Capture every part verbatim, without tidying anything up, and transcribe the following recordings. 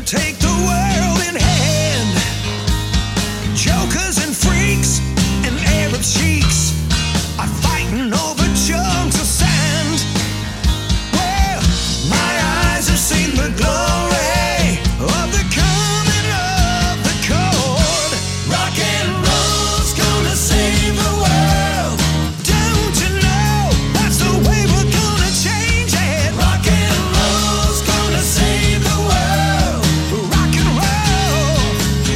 take the world in hand. Jokers and freaks and Arab sheiks are fighting over chunks of sand. Well, my eyes have seen the glory of the coming of the cold. Rock and roll's gonna save the world. Don't you know that's the way we're gonna change it? Rock and roll's gonna save the world. Rock and roll.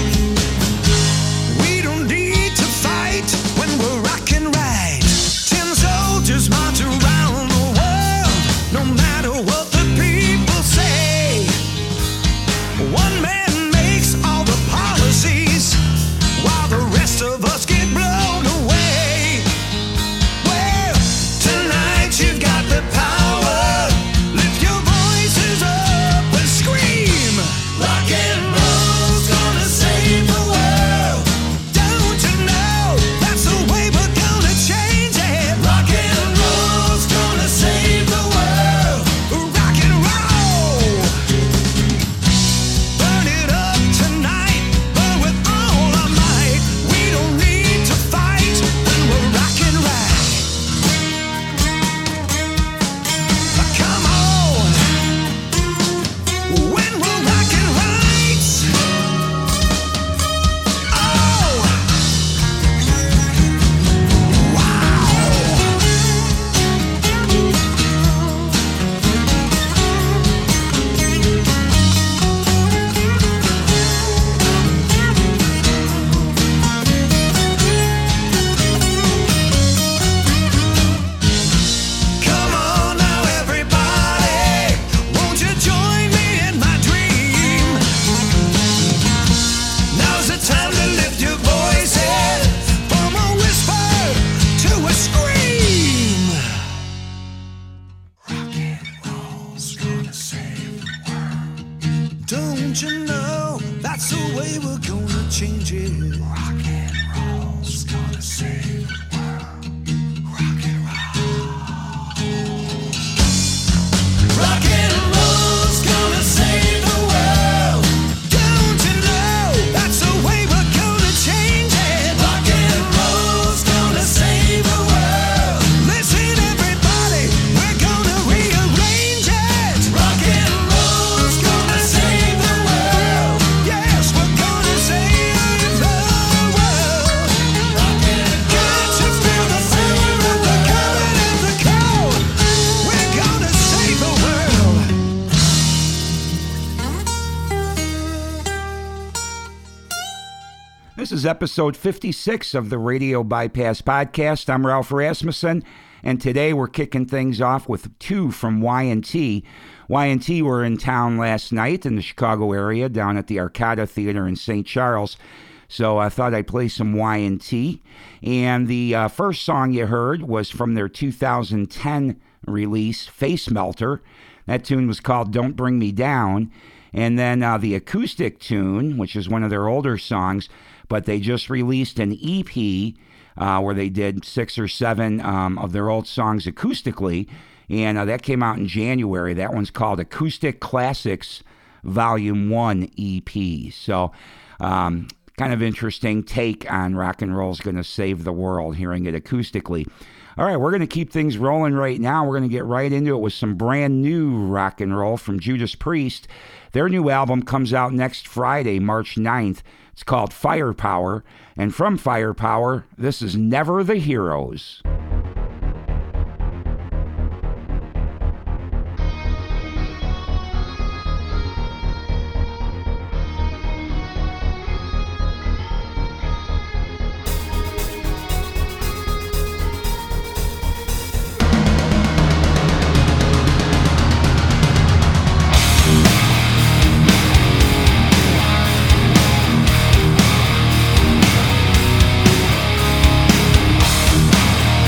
We don't need to fight when we're rocking right. Ten soldiers march around the world, no matter what the people say. One man makes all the policies, while the rest of us get blown away. Well, tonight you've got the power. Lift your voices up and scream. Rock and roll's gonna save the world. Don't you know that's the way we're gonna change it? Rock and roll's gonna save the world. Rock and roll. Burn it up tonight, burn with all our might. We don't need to fight when we're rocking right. Come on, when we're rocking right. Oh, come on now, everybody. Won't you join me in my dream? Now's the time to lift your voices from a whisper to a scream. Rock and roll's gonna save the world. Don't you know that's the way we're gonna change it? Rock and roll's gonna save the world. Rock and roll. Rock and roll's gonna save the world. Don't you know that's the way we're gonna change it? Rock and roll's gonna save the world. Listen, everybody, we're gonna rearrange it. Rock and roll's gonna save the world. Yes, we're gonna save the world. Rock and Can't you feel the fear of the coming of the cold? We're gonna save the world. This is episode fifty-six of the Radio Bypass Podcast. I'm Ralph Rasmussen, and today we're kicking things off with two from Y and T. Y and T were in town last night in the Chicago area, down at the Arcada Theater in Saint Charles. So I thought I'd play some Y and T. And the uh, first song you heard was from their two thousand ten release, Face Melter. That tune was called Don't Bring Me Down. And then uh, the acoustic tune, which is one of their older songs, but they just released an E P uh, where they did six or seven um, of their old songs acoustically, and uh, that came out in January. That one's called Acoustic Classics Volume one E P. So um, kind of interesting take on Rock and Roll's Gonna Save the World, hearing it acoustically. All right, we're going to keep things rolling right now. We're going to get right into it with some brand new rock and roll from Judas Priest. Their new album comes out next Friday, March ninth. It's called Firepower. And from Firepower, this is Never the Heroes. Rock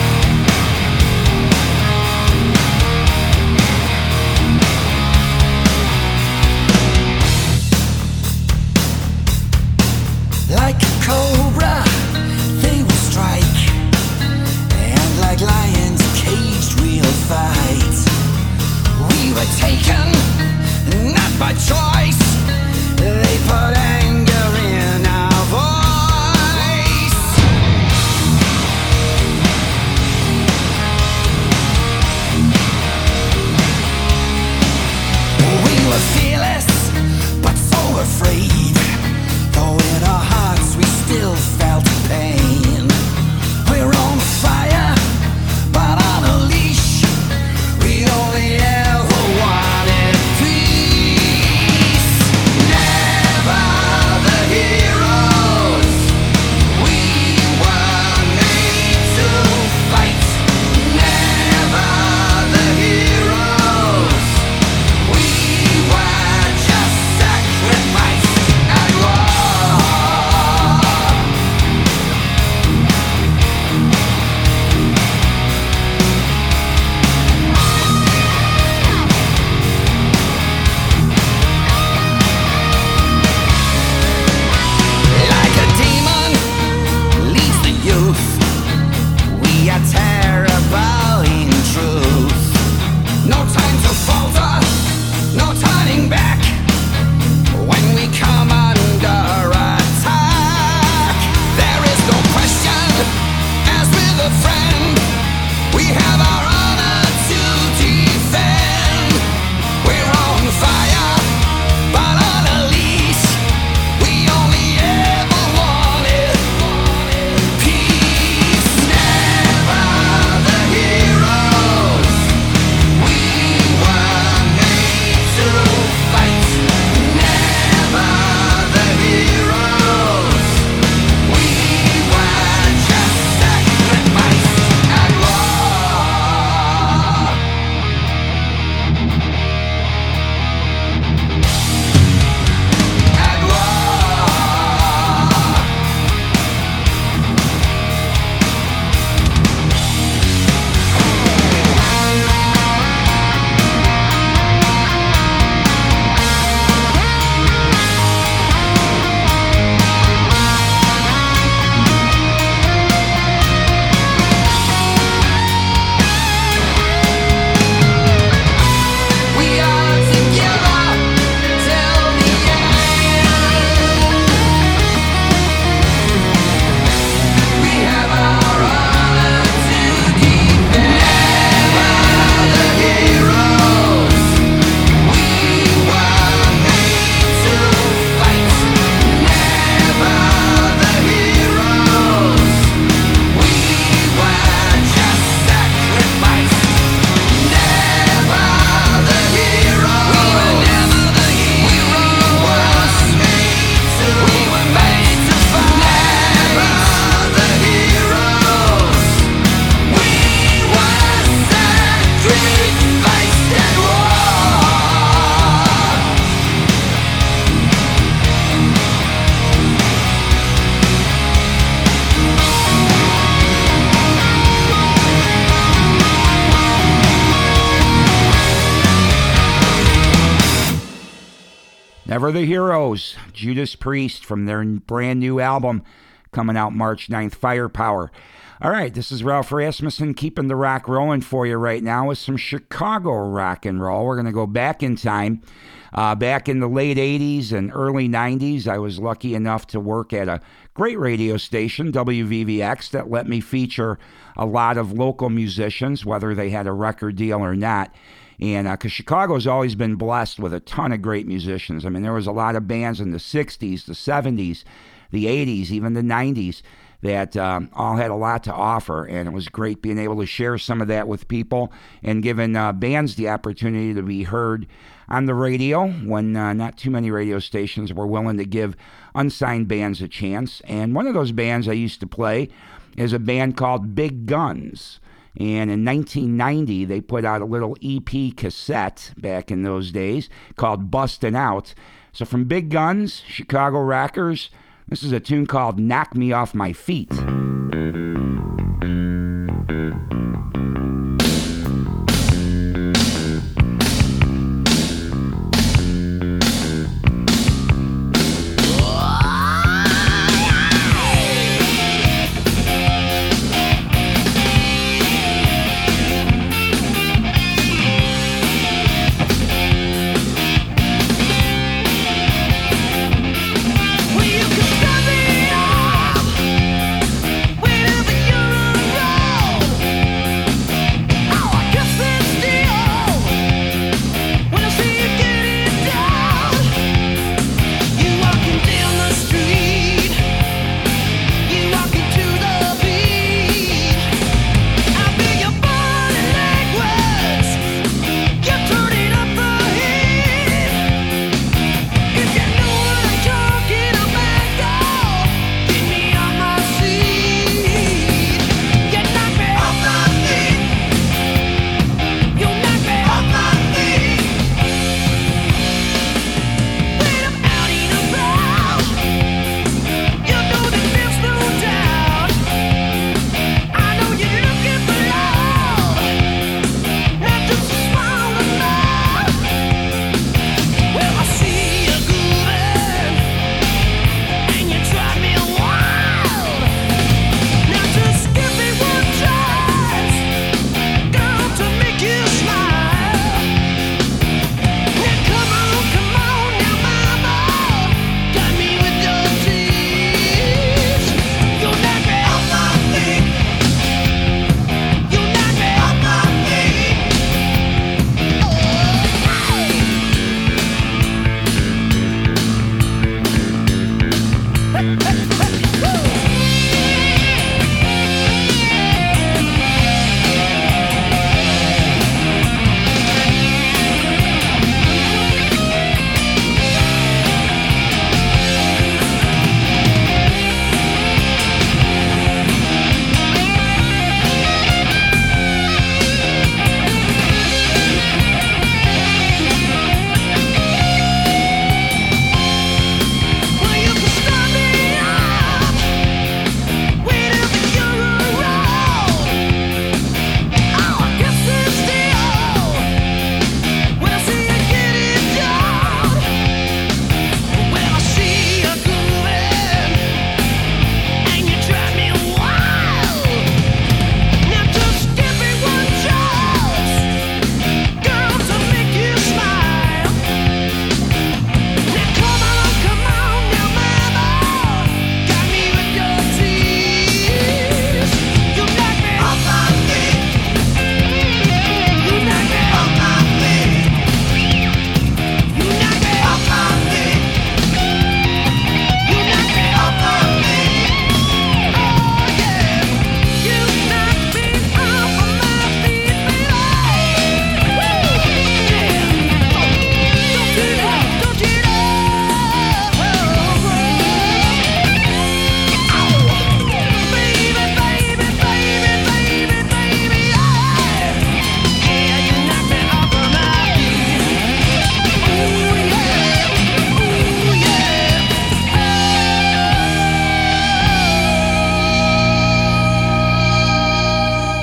Never the Heroes, Judas Priest from their brand new album coming out March ninth, Firepower. All right, this is Ralph Rasmussen keeping the rock rolling for you right now with some Chicago rock and roll. We're going to go back in time. Uh, back in the late eighties and early nineties, I was lucky enough to work at a great radio station, W V V X, that let me feature a lot of local musicians, whether they had a record deal or not. And because uh, Chicago's always been blessed with a ton of great musicians. I mean, there was a lot of bands in the sixties, the seventies, the eighties, even the nineties that um, all had a lot to offer, and it was great being able to share some of that with people and giving uh, bands the opportunity to be heard on the radio when uh, not too many radio stations were willing to give unsigned bands a chance. And one of those bands I used to play is a band called Big Guns. And in nineteen ninety, they put out a little E P cassette back in those days called Bustin' Out. So from Big Guns, Chicago rockers, this is a tune called Knock Me Off My Feet.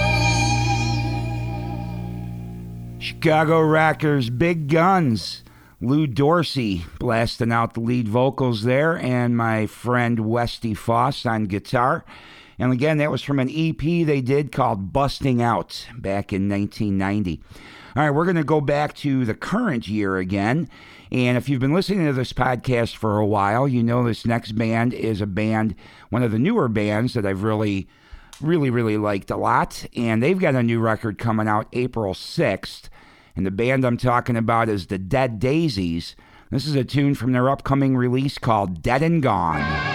Chicago rockers, Big Guns, Lou Dorsey blasting out the lead vocals there, and my friend Westy Foss on guitar. And again, that was from an E P they did called Busting Out back in nineteen ninety. All right, we're going to go back to the current year again. And if you've been listening to this podcast for a while, you know this next band is a band, one of the newer bands that I've really, really, really liked a lot. And they've got a new record coming out April sixth. And the band I'm talking about is the Dead Daisies. This is a tune from their upcoming release called Dead and Gone.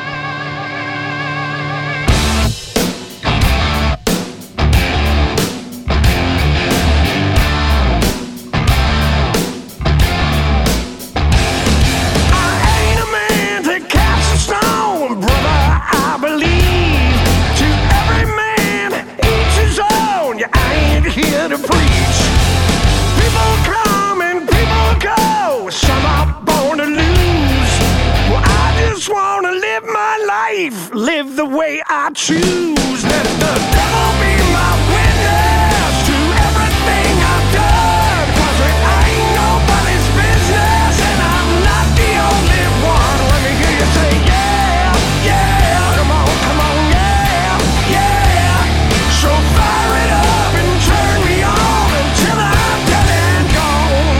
Live the way I choose. Let the devil be my witness to everything I've done. 'Cause it ain't nobody's business, and I'm not the only one. Let me hear you say, yeah, yeah. Come on, come on, yeah, yeah. So fire it up and turn me on until I'm dead and gone.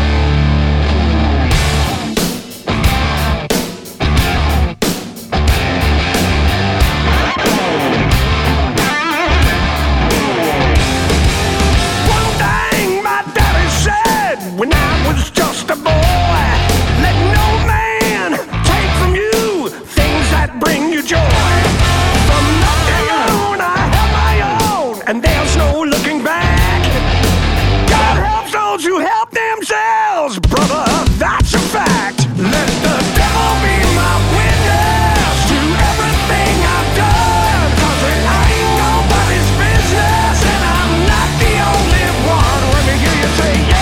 When I was just a boy, let no man take from you things that bring you joy. From that day on, I have my own, and there's no looking back. God helps those who help themselves, brother, that's a fact. Let the devil be my witness to everything I've done. 'Cause it ain't nobody's business, and I'm not the only one. Let me hear you say, yeah.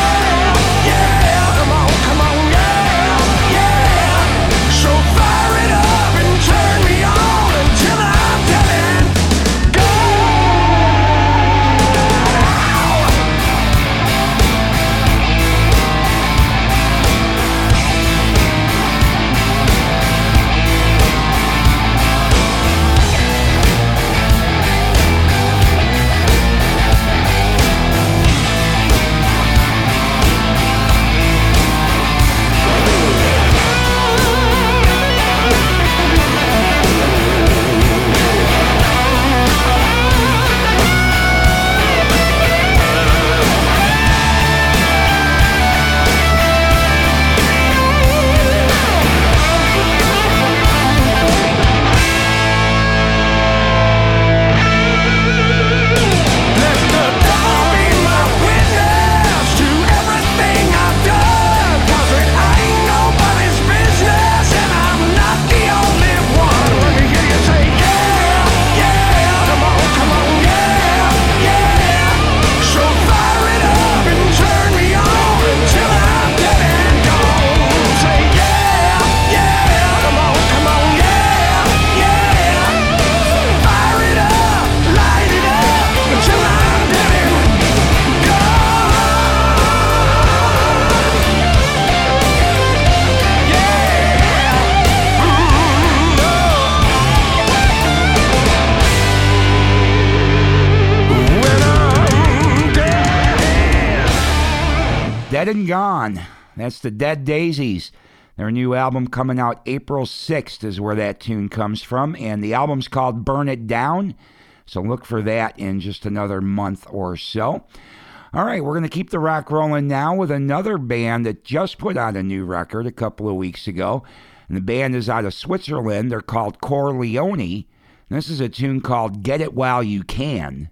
Dead and Gone. That's the Dead Daisies. Their new album coming out April sixth is where that tune comes from, and the album's called Burn It Down, so look for that in just another month or so. All right, we're going to keep the rock rolling now with another band that just put out a new record a couple of weeks ago, and the band is out of Switzerland. They're called Corleone. This is a tune called Get It While You Can.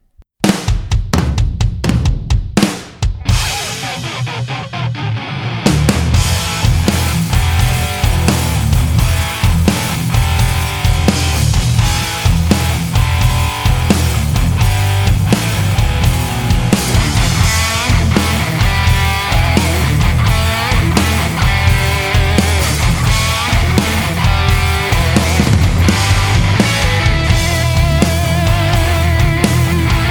Get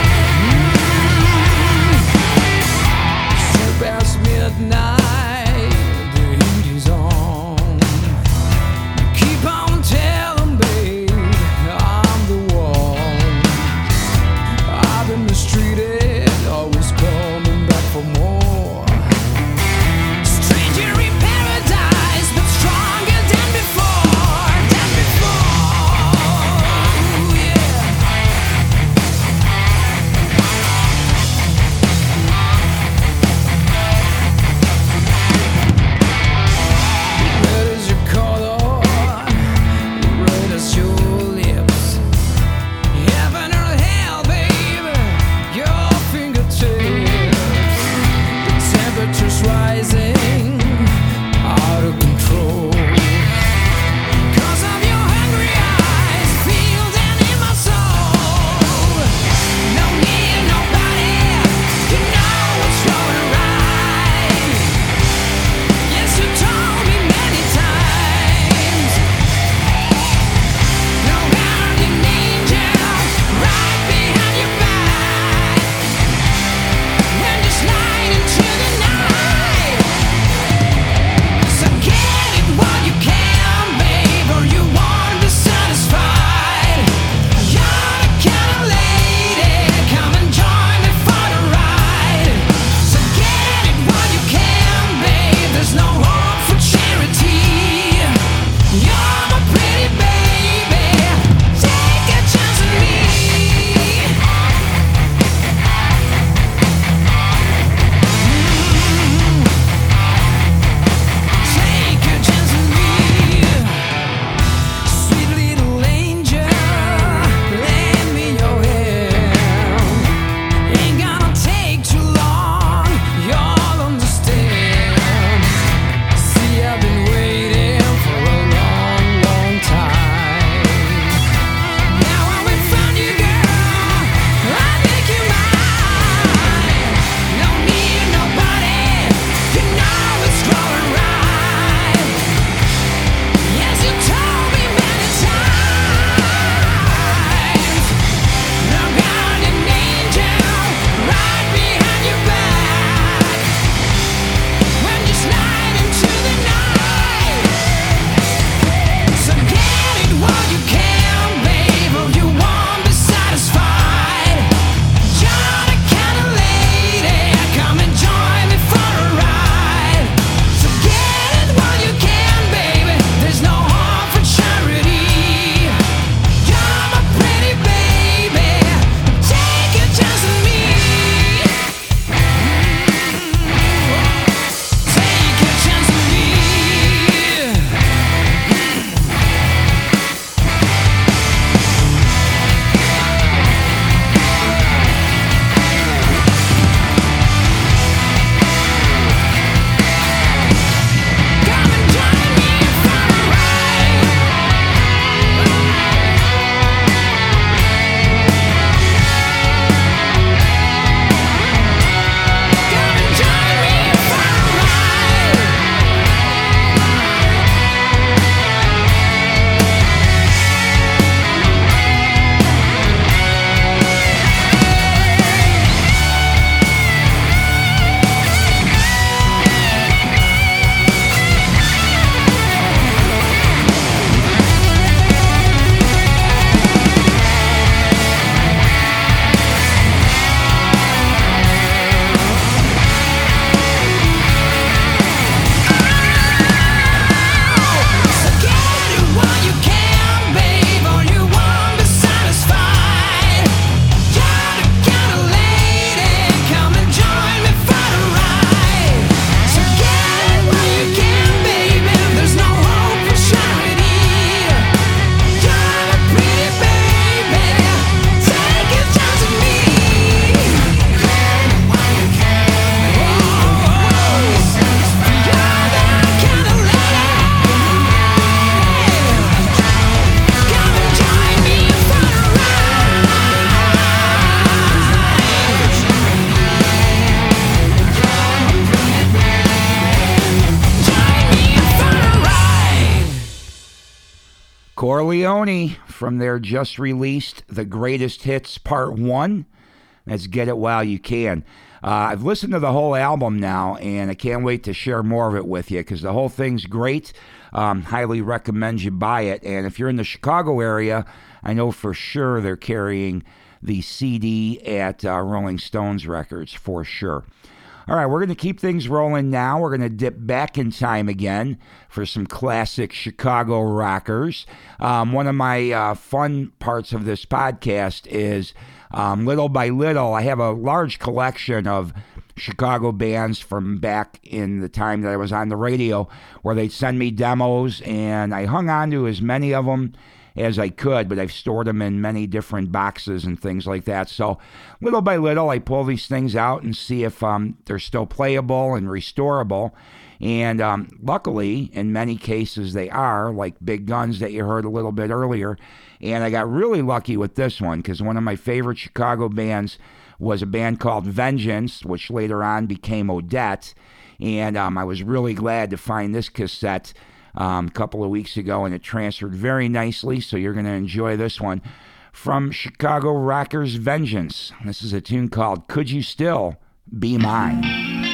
Corleone from their just released The Greatest Hits Part one. Let's Get It While You Can. Uh, I've listened to the whole album now, and I can't wait to share more of it with you because the whole thing's great. Um, highly recommend you buy it. And if you're in the Chicago area, I know for sure they're carrying the C D at uh, Rolling Stones Records for sure. All right, we're going to keep things rolling now. We're going to dip back in time again for some classic Chicago rockers. Um, one of my uh, fun parts of this podcast is um, little by little, I have a large collection of Chicago bands from back in the time that I was on the radio where they'd send me demos, and I hung on to as many of them as I could, but I've stored them in many different boxes and things like that. So little by little, I pull these things out and see if um, they're still playable and restorable. And um, luckily, in many cases, they are, like Big Guns that you heard a little bit earlier. And I got really lucky with this one because one of my favorite Chicago bands was a band called Vengeance, which later on became Odette. And um, I was really glad to find this cassette Um, a couple of weeks ago, and it transferred very nicely, so you're going to enjoy this one from Chicago rockers Vengeance. This is a tune called Could You Still Be Mine?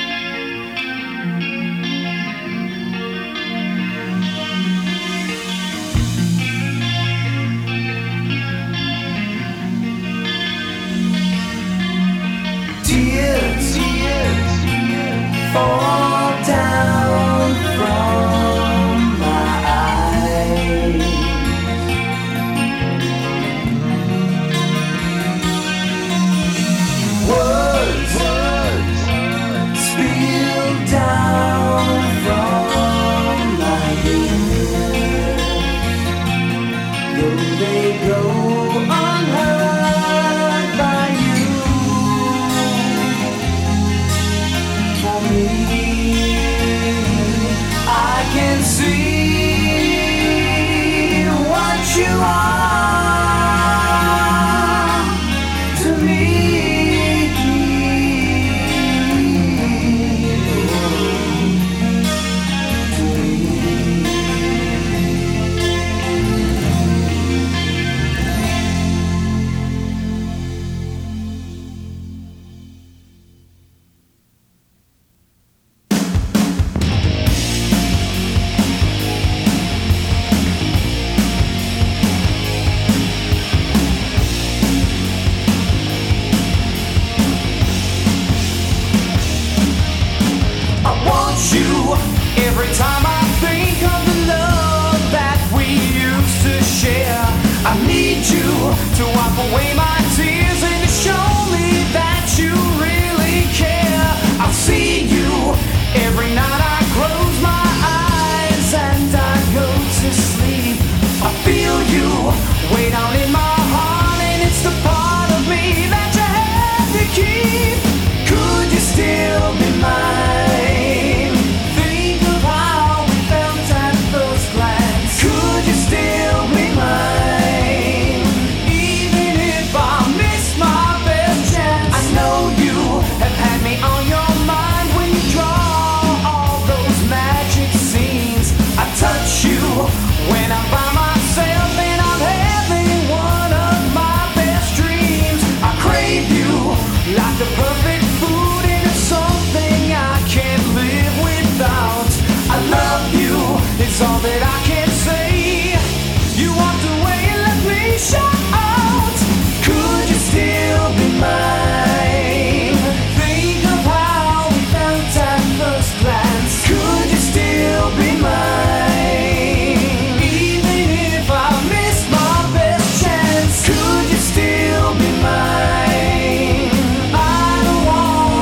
Tears, tears fall down from words, words spill down from my ears. Though they go unheard by you, for me, I can see what you are. Every time I think of the love that we used to share, I need you to wipe away my tears and to show me that you really care. I see you every night. I close my eyes and I go to sleep. I feel you way down in my heart, and it's the part of me that you have to keep. Could you still be mine? When I'm by myself and I'm having one of my best dreams, I crave you like the perfect food, and it's something I can't live without. I love you, it's all that I can say. You walked away and left me shout. Could you still be mine? Think of how we felt at first glance. Could you still be mine? Still be mine. I don't want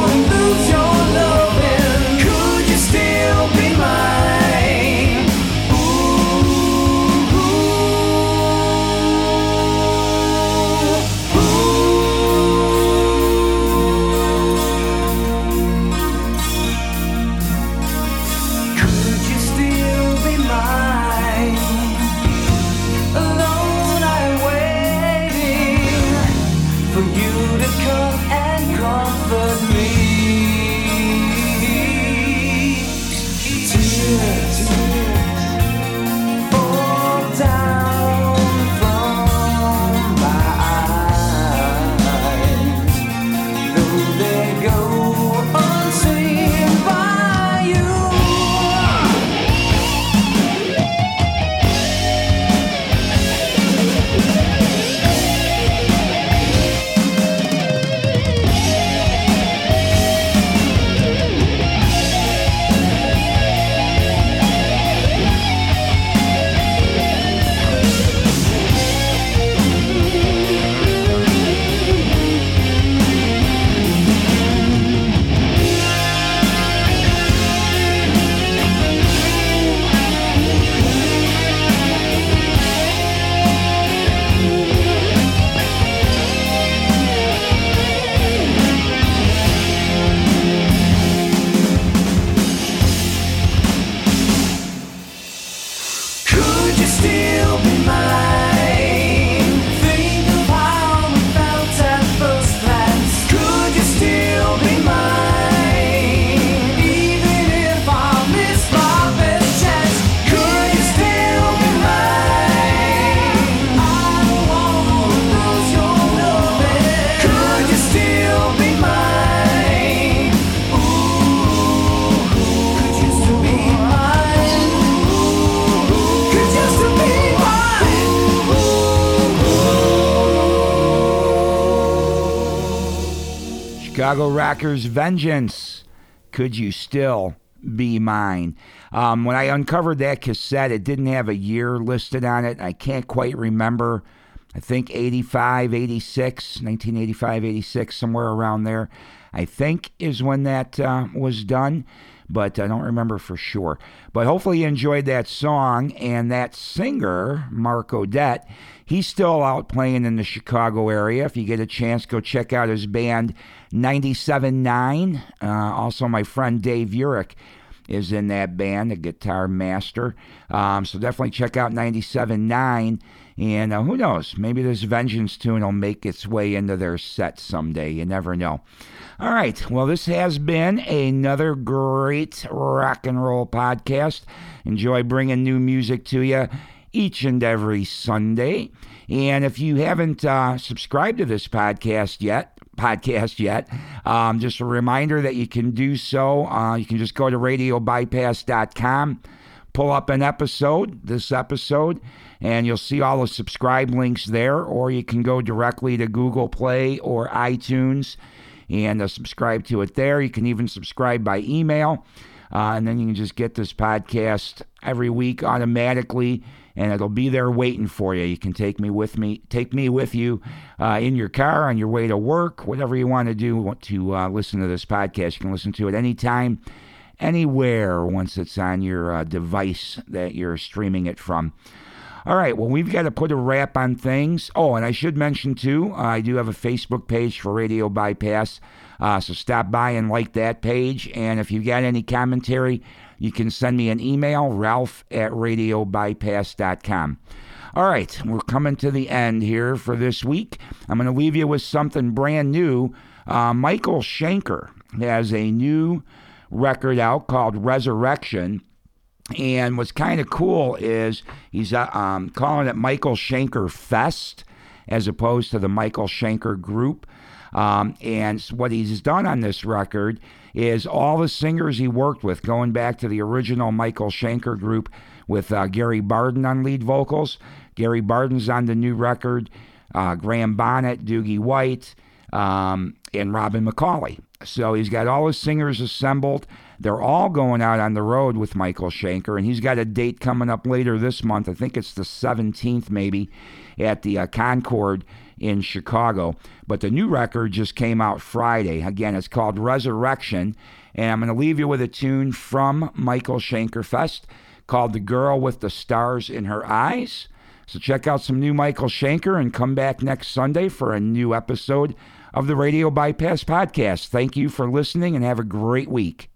be mine? Even if I miss my best chance, could you still be mine? I don't wanna lose your loving. Could you still be mine? Ooh, could you still be mine? Could you still be mine? Chicago Rockers Vengeance. Could you still be mine? Um, when I uncovered that cassette, it didn't have a year listed on it. I can't quite remember. I think eighty-five, eighty-six, nineteen eighty-five, eighty-six, somewhere around there, I think is when that uh, was done, but I don't remember for sure. But hopefully you enjoyed that song, and that singer, Mark Odette, he's still out playing in the Chicago area. If you get a chance, go check out his band, ninety-seven point nine. Uh, also, my friend Dave Urich is in that band, the guitar master. Um, so definitely check out ninety-seven point nine. And uh, who knows, maybe this Vengeance tune will make its way into their set someday. You never know. All right, well, this has been another great rock and roll podcast. Enjoy bringing new music to you each and every Sunday. And if you haven't uh, subscribed to this podcast yet, podcast yet, um, just a reminder that you can do so. Uh, you can just go to radio bypass dot com, pull up an episode, this episode, and you'll see all the subscribe links there, or you can go directly to Google Play or iTunes and uh, subscribe to it there. You can even subscribe by email, uh, and then you can just get this podcast every week automatically, and it'll be there waiting for you. You can take me with me, take me with you uh, in your car on your way to work, whatever you want to do to uh, listen to this podcast. You can listen to it anytime, anywhere, once it's on your uh, device that you're streaming it from. All right, well, we've got to put a wrap on things. Oh, and I should mention, too, uh, I do have a Facebook page for Radio Bypass, uh, so stop by and like that page. And if you've got any commentary, you can send me an email, ralph at radio bypass dot com. All right, we're coming to the end here for this week. I'm going to leave you with something brand new. Uh, Michael Schenker has a new record out called Resurrection. And what's kind of cool is he's uh, um, calling it Michael Schenker Fest as opposed to the Michael Schenker Group. Um, and what he's done on this record is all the singers he worked with, going back to the original Michael Schenker Group with uh, Gary Barden on lead vocals. Gary Barden's on the new record, uh, Graham Bonnet, Doogie White, um, and Robin McCauley. So he's got all his singers assembled. They're all going out on the road with Michael Schenker, and he's got a date coming up later this month. I think it's the seventeenth maybe at the uh, Concord in Chicago. But the new record just came out Friday. Again, it's called Resurrection, and I'm going to leave you with a tune from Michael Schenker Fest called The Girl with the Stars in Her Eyes. So check out some new Michael Schenker and come back next Sunday for a new episode of the Radio Bypass Podcast. Thank you for listening and have a great week.